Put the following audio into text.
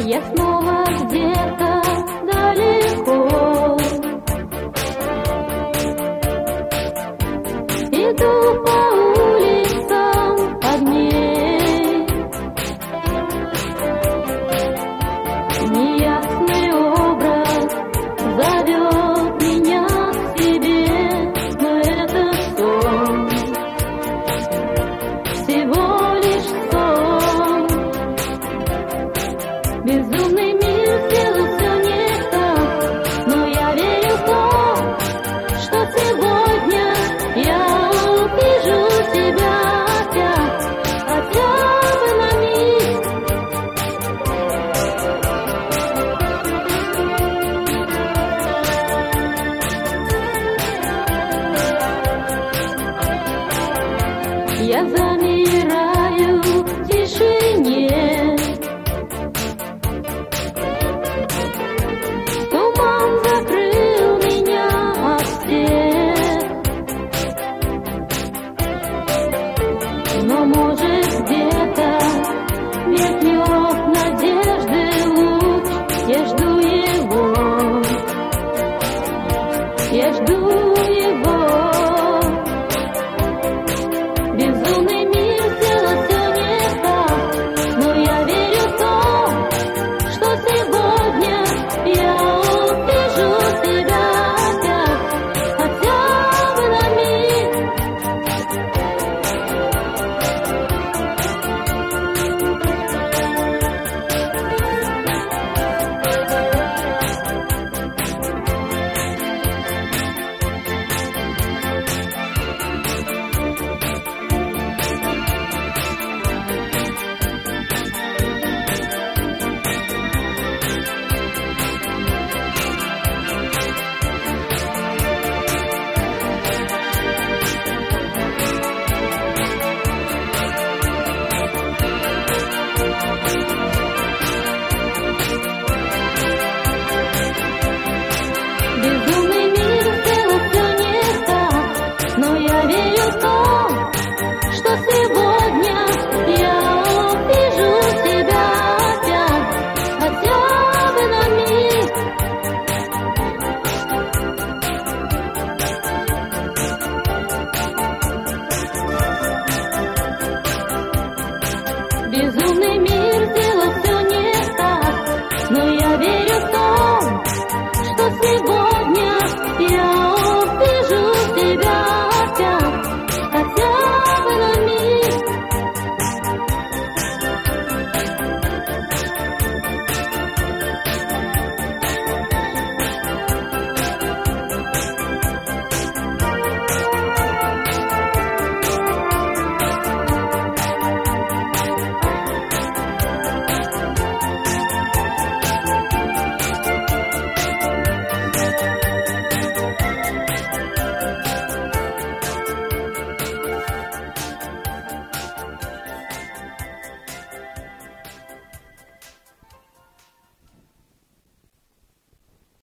Я снова где-то далеко иду по улицам огней. Неясный образ зовет меня к себе, но это сон, всего лишь сон. Безумный мир сделал все не так, но я верю в то, что сегодня я увижу тебя опять, хотя бы на миг. Я